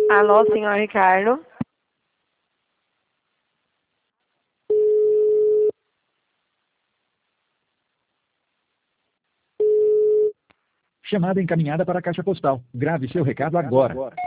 Alô, senhor Ricardo? Chamada encaminhada para a caixa postal. Grave seu recado agora.